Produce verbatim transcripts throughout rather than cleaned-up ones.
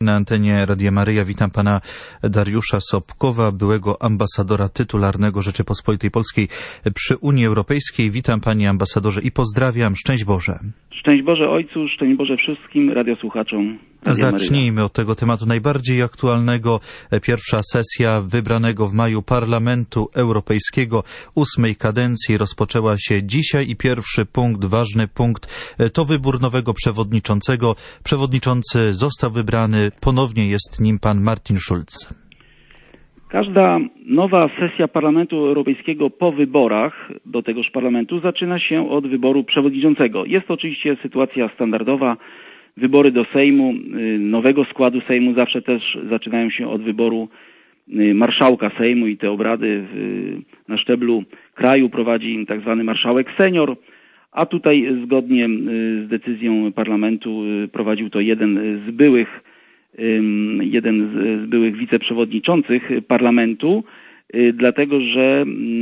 na antenie Radia Maryja. Witam pana Dariusza Sobkowa, byłego ambasadora tytularnego Rzeczypospolitej Polskiej przy Unii Europejskiej. Witam panie ambasadorze i pozdrawiam. Szczęść Boże. Szczęść Boże Ojcu, szczęść Boże wszystkim radiosłuchaczom. Zacznijmy od tego tematu najbardziej aktualnego. Pierwsza sesja wybranego w maju Parlamentu Europejskiego ósmej kadencji rozpoczęła się dzisiaj i pierwszy punkt, ważny punkt, to wybór nowego przewodniczącego. Przewodniczący został wybrany, ponownie jest nim pan Martin Schulz. Każda nowa sesja Parlamentu Europejskiego po wyborach do tegoż parlamentu zaczyna się od wyboru przewodniczącego. Jest to oczywiście sytuacja standardowa. Wybory do Sejmu, nowego składu Sejmu zawsze też zaczynają się od wyboru marszałka Sejmu i te obrady na szczeblu kraju prowadzi tak zwany marszałek senior, a tutaj zgodnie z decyzją parlamentu prowadził to jeden z byłych, jeden z byłych wiceprzewodniczących parlamentu, dlatego że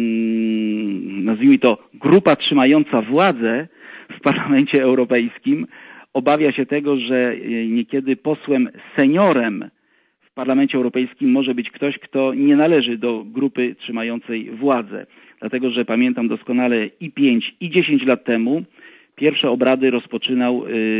nazwijmy to grupa trzymająca władzę w Parlamencie Europejskim obawia się tego, że niekiedy posłem seniorem w Parlamencie Europejskim może być ktoś, kto nie należy do grupy trzymającej władzę. Dlatego, że pamiętam doskonale i pięć, i dziesięć lat temu pierwsze obrady rozpoczynał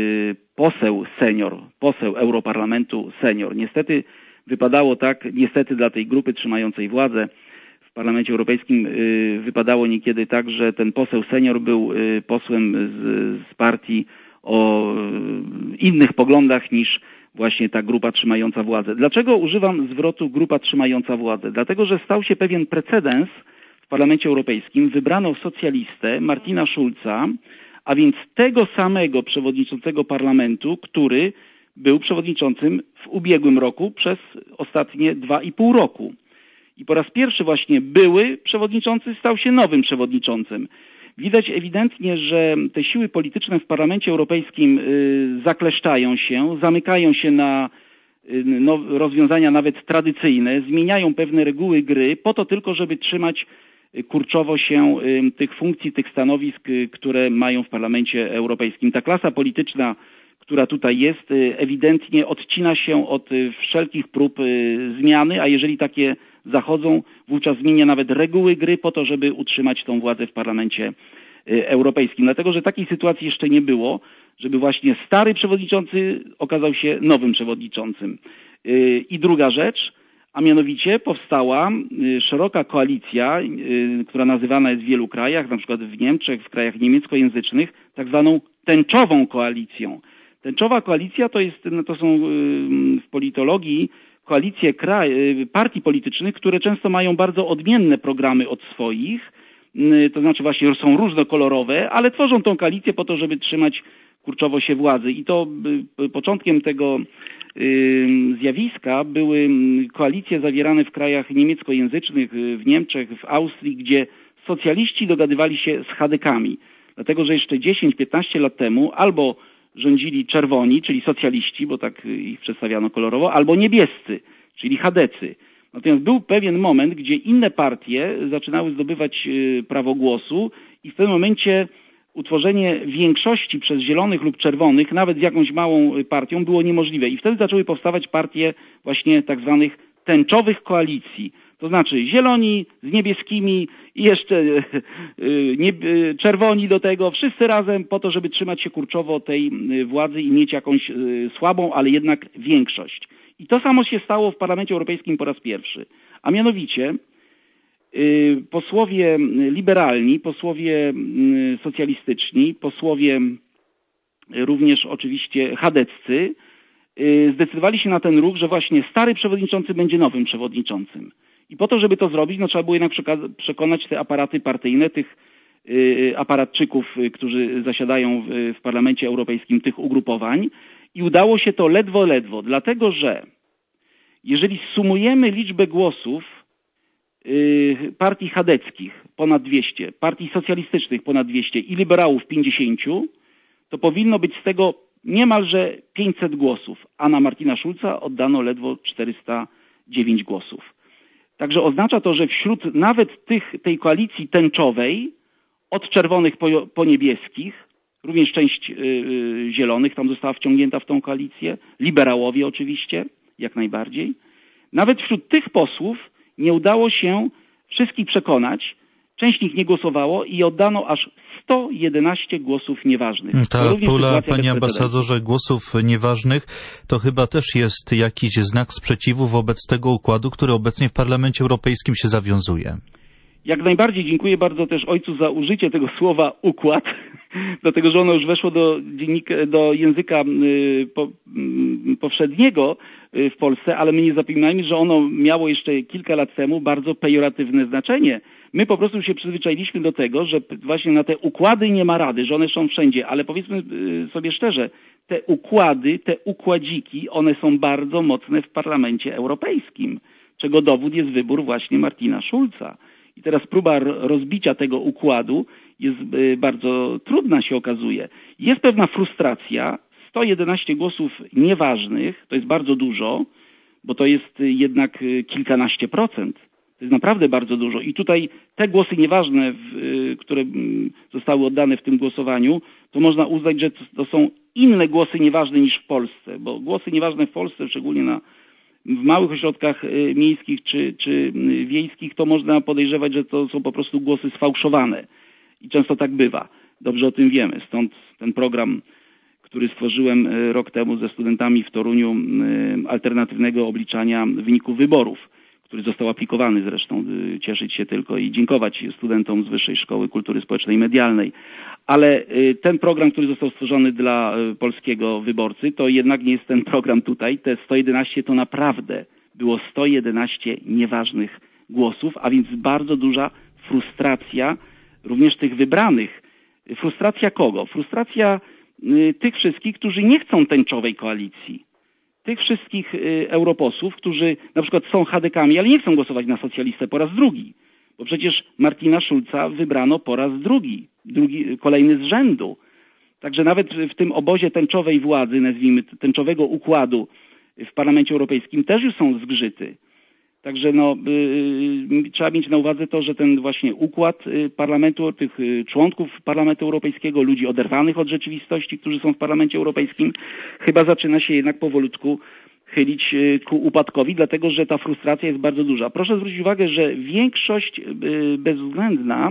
poseł senior, poseł Europarlamentu senior. Niestety wypadało tak, niestety dla tej grupy trzymającej władzę w Parlamencie Europejskim wypadało niekiedy tak, że ten poseł senior był posłem z, z partii o innych poglądach niż właśnie ta grupa trzymająca władzę. Dlaczego używam zwrotu grupa trzymająca władzę? Dlatego, że stał się pewien precedens w Parlamencie Europejskim. Wybrano socjalistę Martina Schulza, a więc tego samego przewodniczącego parlamentu, który był przewodniczącym w ubiegłym roku przez ostatnie dwa i pół roku. I po raz pierwszy właśnie były przewodniczący stał się nowym przewodniczącym. Widać ewidentnie, że te siły polityczne w Parlamencie Europejskim y, zakleszczają się, zamykają się na y, no, rozwiązania nawet tradycyjne, zmieniają pewne reguły gry po to tylko, żeby trzymać y, kurczowo się y, tych funkcji, tych stanowisk, y, które mają w Parlamencie Europejskim. Ta klasa polityczna, która tutaj jest, y, ewidentnie odcina się od y, wszelkich prób y, zmiany, a jeżeli takie zachodzą, wówczas zmienia nawet reguły gry po to, żeby utrzymać tą władzę w Parlamencie Europejskim. Dlatego, że takiej sytuacji jeszcze nie było, żeby właśnie stary przewodniczący okazał się nowym przewodniczącym. I druga rzecz, a mianowicie powstała szeroka koalicja, która nazywana jest w wielu krajach, na przykład w Niemczech, w krajach niemieckojęzycznych, tak zwaną tęczową koalicją. Tęczowa koalicja to jest, no to są w politologii koalicje kraj, partii politycznych, które często mają bardzo odmienne programy od swoich, to znaczy właśnie są różnokolorowe, ale tworzą tą koalicję po to, żeby trzymać kurczowo się władzy. I to początkiem tego zjawiska były koalicje zawierane w krajach niemieckojęzycznych, w Niemczech, w Austrii, gdzie socjaliści dogadywali się z chadekami. Dlatego, że jeszcze dziesięć piętnaście lat temu albo rządzili czerwoni, czyli socjaliści, bo tak ich przedstawiano kolorowo, albo niebiescy, czyli chadecy. Natomiast był pewien moment, gdzie inne partie zaczynały zdobywać prawo głosu i w tym momencie utworzenie większości przez zielonych lub czerwonych, nawet z jakąś małą partią, było niemożliwe. I wtedy zaczęły powstawać partie właśnie tak zwanych tęczowych koalicji. To znaczy zieloni z niebieskimi i jeszcze nie, czerwoni do tego, wszyscy razem po to, żeby trzymać się kurczowo tej władzy i mieć jakąś słabą, ale jednak większość. I to samo się stało w Parlamencie Europejskim po raz pierwszy. A mianowicie posłowie liberalni, posłowie socjalistyczni, posłowie również oczywiście chadeccy zdecydowali się na ten ruch, że właśnie stary przewodniczący będzie nowym przewodniczącym. I po to, żeby to zrobić, no trzeba było jednak przekonać te aparaty partyjne, tych aparatczyków, którzy zasiadają w, w Parlamencie Europejskim, tych ugrupowań. I udało się to ledwo, ledwo, dlatego że jeżeli sumujemy liczbę głosów partii chadeckich ponad dwieście, partii socjalistycznych ponad dwieście i liberałów pięćdziesiąt, to powinno być z tego niemalże pięćset głosów, a na Martina Schulza oddano ledwo czterysta dziewięć głosów. Także oznacza to, że wśród nawet tych, tej koalicji tęczowej, od czerwonych po, po niebieskich, również część Zielonych tam została wciągnięta w tą koalicję, liberałowie oczywiście, jak najbardziej. Nawet wśród tych posłów nie udało się wszystkich przekonać, część z nich nie głosowało i oddano aż sto jedenaście głosów nieważnych. Ta pula, panie ambasadorze, głosów nieważnych to chyba też jest jakiś znak sprzeciwu wobec tego układu, który obecnie w Parlamencie Europejskim się zawiązuje. Jak najbardziej dziękuję bardzo też ojcu za użycie tego słowa układ, dlatego że ono już weszło do, dziennika, do języka y, po, y, powszedniego y, w Polsce, ale my nie zapominajmy, że ono miało jeszcze kilka lat temu bardzo pejoratywne znaczenie. My po prostu się przyzwyczailiśmy do tego, że właśnie na te układy nie ma rady, że one są wszędzie, ale powiedzmy y, sobie szczerze, te układy, te układziki, one są bardzo mocne w Parlamencie Europejskim, czego dowód jest wybór właśnie Martina Schulza. I teraz próba rozbicia tego układu jest bardzo trudna, się okazuje. Jest pewna frustracja, sto jedenaście głosów nieważnych, to jest bardzo dużo, bo to jest jednak kilkanaście procent. To jest naprawdę bardzo dużo. I tutaj te głosy nieważne, które zostały oddane w tym głosowaniu, to można uznać, że to są inne głosy nieważne niż w Polsce, bo głosy nieważne w Polsce, szczególnie na w małych ośrodkach miejskich czy, czy wiejskich, to można podejrzewać, że to są po prostu głosy sfałszowane. I często tak bywa. Dobrze o tym wiemy. Stąd ten program, który stworzyłem rok temu ze studentami w Toruniu, alternatywnego obliczania wyników wyborów, który został aplikowany zresztą, cieszyć się tylko i dziękować studentom z Wyższej Szkoły Kultury Społecznej i Medialnej. Ale ten program, który został stworzony dla polskiego wyborcy, to jednak nie jest ten program tutaj. Te sto jedenaście to naprawdę było sto jedenaście nieważnych głosów, a więc bardzo duża frustracja również tych wybranych. Frustracja kogo? Frustracja tych wszystkich, którzy nie chcą tęczowej koalicji. Tych wszystkich europosłów, którzy na przykład są chadekami, ale nie chcą głosować na socjalistę po raz drugi. Bo przecież Martina Schulza wybrano po raz drugi, drugi, kolejny z rzędu. Także nawet w tym obozie tęczowej władzy, nazwijmy tęczowego układu w Parlamencie Europejskim też już są zgrzyty. Także no, yy, trzeba mieć na uwadze to, że ten właśnie układ parlamentu, tych członków Parlamentu Europejskiego, ludzi oderwanych od rzeczywistości, którzy są w Parlamencie Europejskim, chyba zaczyna się jednak powolutku chylić ku upadkowi, dlatego że ta frustracja jest bardzo duża. Proszę zwrócić uwagę, że większość bezwzględna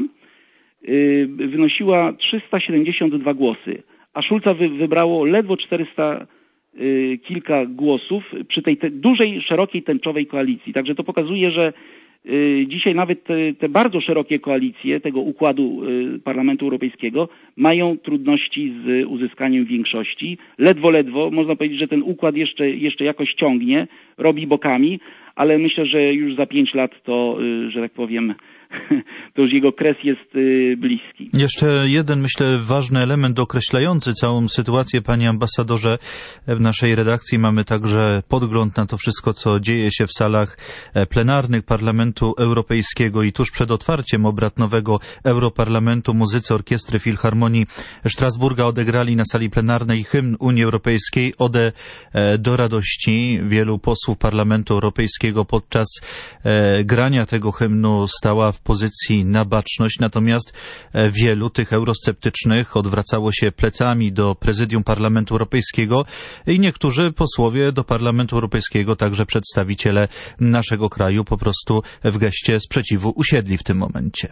wynosiła trzysta siedemdziesiąt dwa głosy, a Schulza wybrało ledwo czterysta kilka głosów przy tej te dużej, szerokiej tęczowej koalicji. Także to pokazuje, że dzisiaj nawet te, te bardzo szerokie koalicje tego układu Parlamentu Europejskiego mają trudności z uzyskaniem większości. Ledwo, ledwo, można powiedzieć, że ten układ jeszcze, jeszcze jakoś ciągnie, robi bokami, ale myślę, że już za pięć lat to, że tak powiem, to już jego kres jest bliski. Jeszcze jeden, myślę, ważny element określający całą sytuację, panie ambasadorze. W naszej redakcji mamy także podgląd na to wszystko, co dzieje się w salach plenarnych Parlamentu Europejskiego i tuż przed otwarciem obrad nowego Europarlamentu muzycy Orkiestry Filharmonii Strasburga odegrali na sali plenarnej hymn Unii Europejskiej Odę do radości. Wielu posłów Parlamentu Europejskiego podczas grania tego hymnu stała w pozycji na baczność, natomiast wielu tych eurosceptycznych odwracało się plecami do prezydium Parlamentu Europejskiego i niektórzy posłowie do Parlamentu Europejskiego, także przedstawiciele naszego kraju, po prostu w geście sprzeciwu usiedli w tym momencie.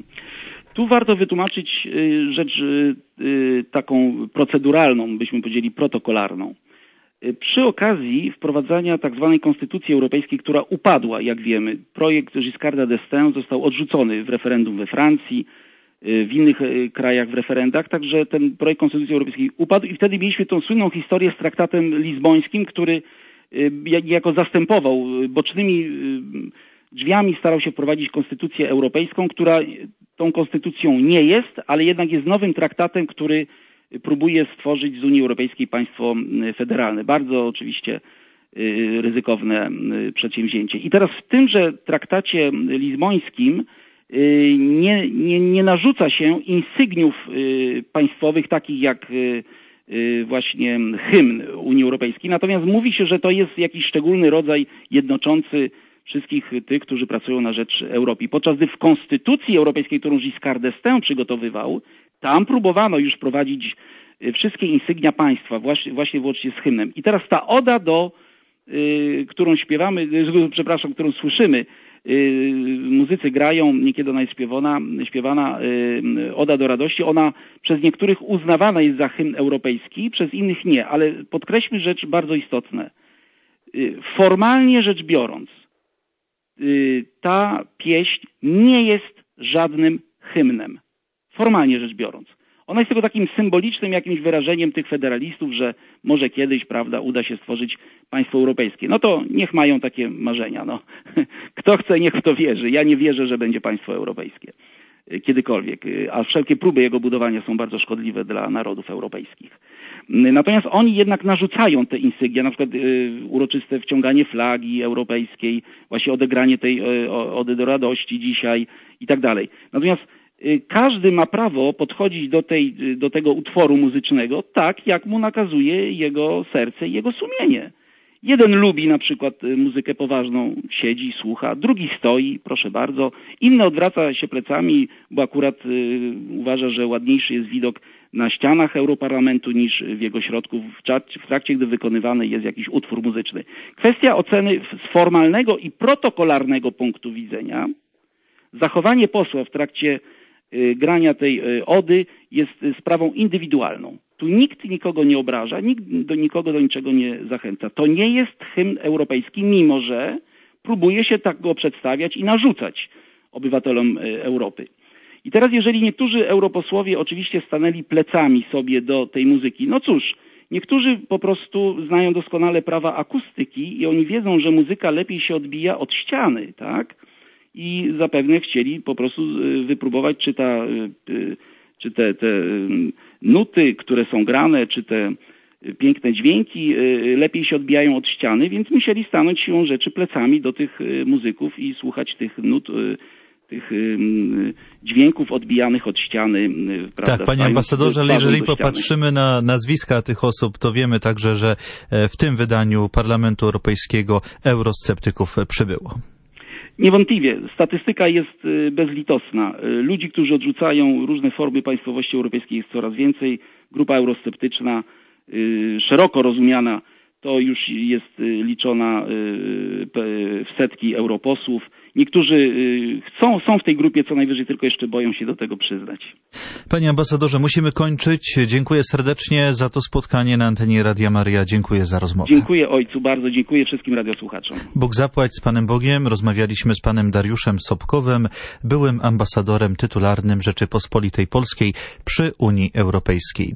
Tu warto wytłumaczyć rzecz taką proceduralną, byśmy powiedzieli protokolarną. Przy okazji wprowadzania tak zwanej Konstytucji Europejskiej, która upadła, jak wiemy, projekt Giscarda d'Estaing został odrzucony w referendum we Francji, w innych krajach w referendach, także ten projekt Konstytucji Europejskiej upadł i wtedy mieliśmy tą słynną historię z traktatem lizbońskim, który jako zastępował bocznymi drzwiami, starał się wprowadzić Konstytucję Europejską, która tą konstytucją nie jest, ale jednak jest nowym traktatem, który próbuje stworzyć z Unii Europejskiej państwo federalne. Bardzo oczywiście ryzykowne przedsięwzięcie. I teraz w tymże traktacie lizbońskim nie, nie, nie narzuca się insygniów państwowych takich jak właśnie hymn Unii Europejskiej. Natomiast mówi się, że to jest jakiś szczególny rodzaj jednoczący wszystkich tych, którzy pracują na rzecz Europy. Podczas gdy w Konstytucji Europejskiej, którą Giscard d'Estaing przygotowywał, Tam próbowano już wprowadzić wszystkie insygnia państwa, właśnie, właśnie włącznie z hymnem. I teraz ta oda, do, y, którą śpiewamy, y, przepraszam, którą słyszymy, y, muzycy grają, niekiedy ona jest śpiewana, śpiewana y, Oda do radości, ona przez niektórych uznawana jest za hymn europejski, przez innych nie, ale podkreślmy rzecz bardzo istotna. Y, formalnie rzecz biorąc, y, ta pieśń nie jest żadnym hymnem. Formalnie rzecz biorąc. Ona jest tylko takim symbolicznym jakimś wyrażeniem tych federalistów, że może kiedyś, prawda, uda się stworzyć państwo europejskie. No to niech mają takie marzenia. No. Kto chce, niech w to wierzy. Ja nie wierzę, że będzie państwo europejskie. Kiedykolwiek. A wszelkie próby jego budowania są bardzo szkodliwe dla narodów europejskich. Natomiast oni jednak narzucają te insygnia, na przykład y, uroczyste wciąganie flagi europejskiej, właśnie odegranie tej y, Ody do radości dzisiaj i tak dalej. Natomiast każdy ma prawo podchodzić do, tej, do tego utworu muzycznego tak, jak mu nakazuje jego serce i jego sumienie. Jeden lubi na przykład muzykę poważną, siedzi, słucha, drugi stoi, proszę bardzo, inny odwraca się plecami, bo akurat y, uważa, że ładniejszy jest widok na ścianach Europarlamentu niż w jego środku w, w trakcie, gdy wykonywany jest jakiś utwór muzyczny. Kwestia oceny z formalnego i protokolarnego punktu widzenia, zachowanie posła w trakcie grania tej ody jest sprawą indywidualną. Tu nikt nikogo nie obraża, nikt do nikogo do niczego nie zachęca. To nie jest hymn europejski, mimo że próbuje się tak go przedstawiać i narzucać obywatelom Europy. I teraz jeżeli niektórzy europosłowie oczywiście stanęli plecami sobie do tej muzyki, no cóż, niektórzy po prostu znają doskonale prawa akustyki i oni wiedzą, że muzyka lepiej się odbija od ściany, tak? I zapewne chcieli po prostu wypróbować, czy, ta, czy te, te nuty, które są grane, czy te piękne dźwięki lepiej się odbijają od ściany, więc musieli stanąć siłą rzeczy plecami do tych muzyków i słuchać tych nut, tych dźwięków odbijanych od ściany. Prawda, tak, panie ambasadorze, ale jeżeli popatrzymy na nazwiska tych osób, to wiemy także, że w tym wydaniu Parlamentu Europejskiego eurosceptyków przybyło. Niewątpliwie. Statystyka jest bezlitosna. Ludzi, którzy odrzucają różne formy państwowości europejskiej jest coraz więcej. Grupa eurosceptyczna, szeroko rozumiana, to już jest liczona w setki europosłów. Niektórzy chcą, są w tej grupie, co najwyżej tylko jeszcze boją się do tego przyznać. Panie ambasadorze, musimy kończyć. Dziękuję serdecznie za to spotkanie na antenie Radia Maryja. Dziękuję za rozmowę. Dziękuję ojcu bardzo, dziękuję wszystkim radiosłuchaczom. Bóg zapłać z Panem Bogiem. Rozmawialiśmy z panem Dariuszem Sobkowem, byłym ambasadorem tytularnym Rzeczypospolitej Polskiej przy Unii Europejskiej.